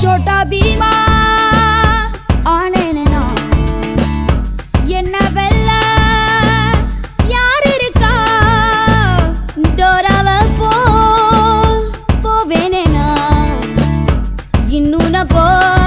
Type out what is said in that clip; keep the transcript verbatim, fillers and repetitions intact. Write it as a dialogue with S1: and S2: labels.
S1: छोटा भीमा ஆனேனே நான் என்ன வெல்ல யார் இருக்கா டோராவ போ போவேனே நான் இன்னும் நான் போ